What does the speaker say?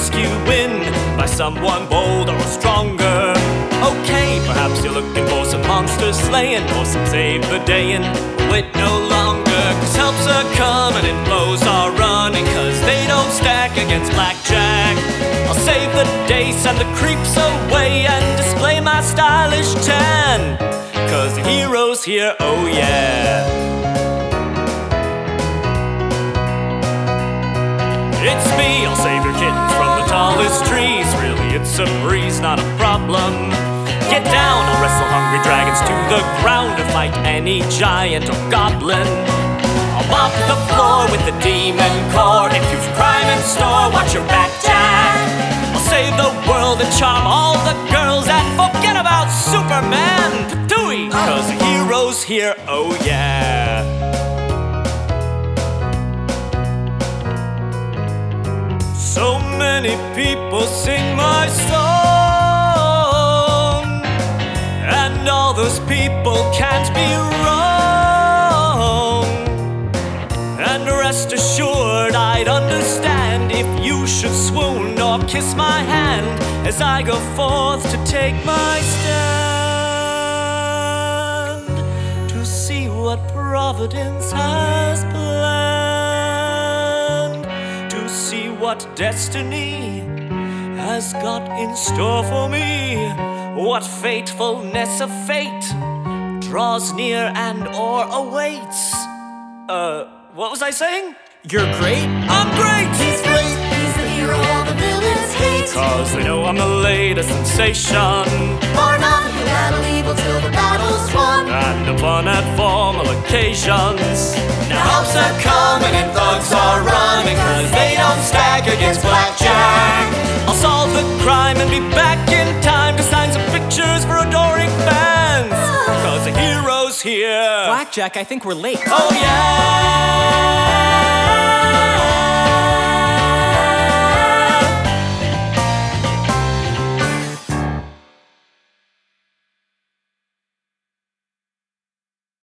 rescuing by someone bolder or stronger. Okay, perhaps you're looking for some monster slaying or some save the day and wait no longer. Cause helps are coming and foes are running, cause they don't stack against blackjack. I'll save the day, send the creeps away, and display my stylish tan. Cause the hero's here, oh yeah. It's me, I'll save your kittens from the tallest trees. Really, it's a breeze, not a problem. Get down, I'll wrestle hungry dragons to the ground to fight any giant or goblin. I'll mop the floor with the demon core. If you've crime in store, watch your back, Jack. I'll save the world and charm all the girls, and forget about Superman, Patooey, cause the hero's here, oh yeah. So many people sing my song, and all those people can't be wrong. And rest assured I'd understand if you should swoon or kiss my hand as I go forth to take my stand, to see what Providence has planned, to see what destiny has got in store for me, what fatefulness of fate draws near and or awaits. What was I saying? You're great? I'm great! He's great, he's the hero all the villains hate. Cause they know I'm the latest sensation, For none who battle evil till the battle's won. and upon at formal occasions. Now helps are coming and thugs are running, cause they don't stack against blackjack. I'll solve the crime and be back in time to sign some pictures for adoring fans. Cause the hero's here. Blackjack, I think we're late. Oh yeah!